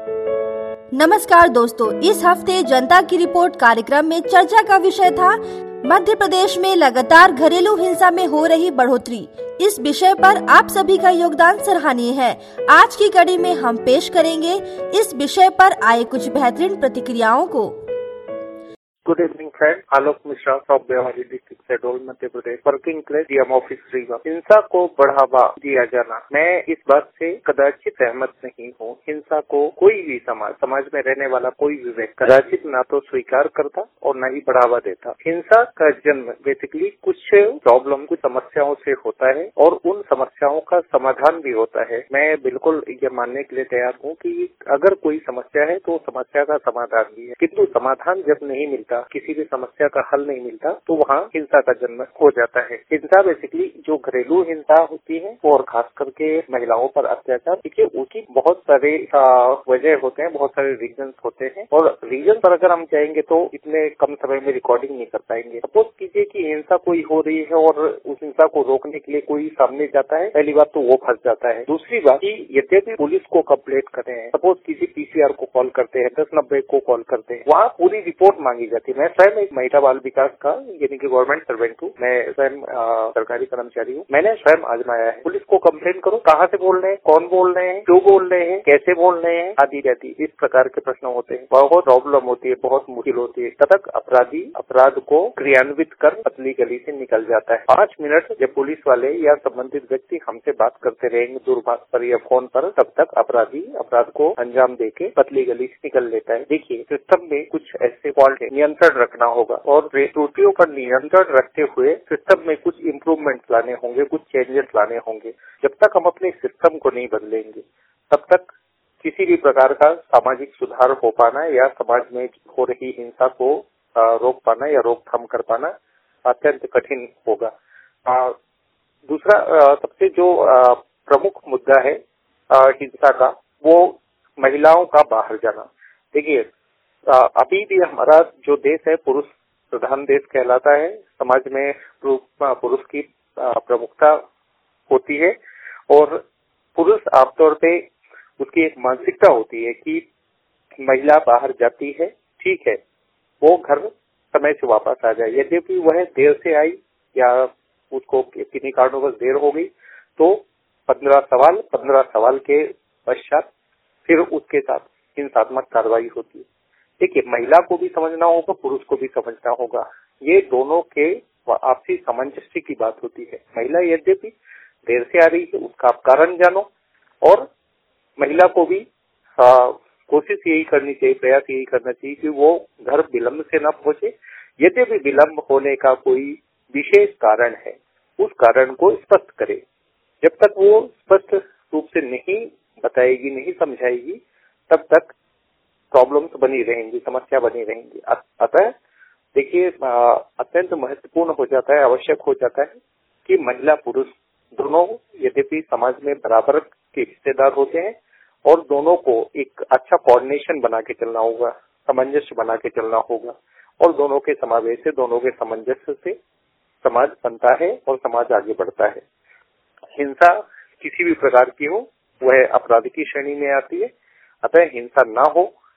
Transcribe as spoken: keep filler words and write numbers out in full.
नमस्कार दोस्तों, इस हफ्ते जनता की रिपोर्ट कार्यक्रम में चर्चा का विषय था मध्य प्रदेश में लगातार घरेलू हिंसा में हो रही बढ़ोतरी। इस विषय पर आप सभी का योगदान सराहनीय है। आज की कड़ी में हम पेश करेंगे इस विषय पर आए कुछ बेहतरीन प्रतिक्रियाओं को। Good evening friend, Alok Mishra from Bewali district Shahdol Madhya Pradesh, working place DM office Rewa. हिंसा को बढ़ावा दिया जाना, मैं इस बात से कदाचित सहमत नहीं हूँ। हिंसा को कोई भी समाज समाज में रहने वाला कोई भी व्यक्ति कदाचित ना तो स्वीकार करता और न ही बढ़ावा देता। हिंसा का जन्म बेसिकली कुछ प्रॉब्लम, कुछ समस्याओं से होता है और उन समस्याओं का समाधान भी होता है। मैं बिल्कुल ये मानने के लिए तैयार हूँ कि अगर कोई समस्या है तो समस्या का समाधान भी है, किंतु समाधान जब नहीं मिलता, किसी भी समस्या का हल नहीं मिलता, तो वहाँ हिंसा का जन्म हो जाता है। हिंसा बेसिकली जो घरेलू हिंसा होती है और खास करके महिलाओं पर अत्याचार, देखिए उसकी बहुत सारे वजह होते हैं, बहुत सारे रीजन होते हैं और रीजन पर अगर हम जाएंगे तो इतने कम समय में रिकॉर्डिंग नहीं कर पाएंगे। सपोज कीजिए कि हिंसा कोई हो रही है और उस हिंसा को रोकने के लिए कोई सामने जाता है, पहली बात तो वो फंस जाता है। दूसरी बात कि यद्यपि पुलिस को कंप्लेंट करें, सपोज किसी पीसीआर को कॉल करते हैं, दस नब्बे को कॉल करते हैं, वहाँ पूरी रिपोर्ट मांगी जाती है। मैं स्वयं एक महिला बाल विकास का यानी कि गवर्नमेंट सर्वेंट हूँ, मैं स्वयं सरकारी कर्मचारी हूँ। मैंने स्वयं आजमाया है। पुलिस को कंप्लेंट करो, कहाँ से बोल रहे हैं, कौन बोल रहे हैं, क्यों बोल रहे हैं, कैसे बोल रहे हैं, आदि जाती इस प्रकार के प्रश्न होते हैं। बहुत प्रॉब्लम होती है, बहुत मुश्किल होती है। तब तक अपराधी अपराध को क्रियान्वित कर पतली गली से निकल जाता है। पांच मिनट जब पुलिस वाले या संबंधित व्यक्ति हमसे बात करते रहेंगे दूरभाष पर या फोन पर, तब तक अपराधी अपराध को अंजाम देके पतली गली से निकल लेता है। देखिए, सिस्टम में कुछ ऐसे फॉल्ट है, नियंत्रण रखना होगा और त्रुटियों पर नियंत्रण रखते हुए सिस्टम में कुछ इम्प्रूवमेंट लाने होंगे, कुछ चेंजेस लाने होंगे। जब तक हम अपने सिस्टम को नहीं बदलेंगे, तब तक किसी भी प्रकार का सामाजिक सुधार हो पाना या समाज में हो रही हिंसा को रोक पाना या रोकथाम कर पाना अत्यंत कठिन होगा। दूसरा सबसे जो प्रमुख मुद्दा है हिंसा का, वो महिलाओं का बाहर जाना। देखिए, अभी भी हमारा जो देश है पुरुष प्रधान देश कहलाता है। समाज में पुरुष की प्रमुखता होती है और पुरुष आमतौर पे उसकी एक मानसिकता होती है कि महिला बाहर जाती है, ठीक है, वो घर समय से वापस आ जाए। यद्यपि वह देर से आई या उसको किन्हीं कारणों देर हो गई, तो पंद्रह सवाल पंद्रह सवाल के पश्चात फिर उसके साथ हिंसात्मक कार्रवाई होती है। देखिए, महिला को भी समझना होगा, पुरुष को भी समझना होगा। ये दोनों के आपसी सामंजस्य की बात होती है। महिला यद्यपि देर से आ रही है, उसका आप कारण जानो और महिला को भी आ, कोशिश यही करनी चाहिए, प्रयास यही करना चाहिए कि वो घर विलंब से न पहुंचे। यद्यपि विलंब होने का कोई विशेष कारण है, उस कारण को स्पष्ट करे। जब तक वो स्पष्ट रूप से नहीं बताएगी, नहीं समझाएगी, तब तक प्रॉब्लम्स बनी रहेंगी, समस्या बनी रहेंगी। अतः देखिए, अत्यंत महत्वपूर्ण हो जाता है, आवश्यक हो जाता है कि महिला पुरुष दोनों यद्यपि समाज में बराबर के हिस्सेदार होते हैं और दोनों को एक अच्छा कोऑर्डिनेशन बना के चलना होगा, सामंजस्य बना के चलना होगा और दोनों के समावेश से, दोनों के सामंजस्य से समाज बनता है और समाज आगे बढ़ता है। हिंसा किसी भी प्रकार की हो, वह अपराध की श्रेणी में आती है। अतः हिंसा ना हो,